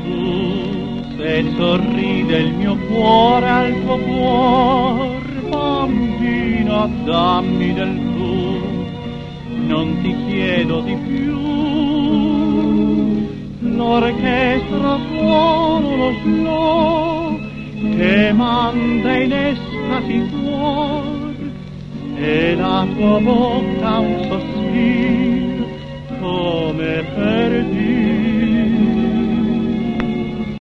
Se sorride il mio cuore al tuo cuor, bambina, dammi del tu, non ti chiedo di più. L'orchestra suona lo slow che manda in estasi cuor, e la tua bocca un sospiro come per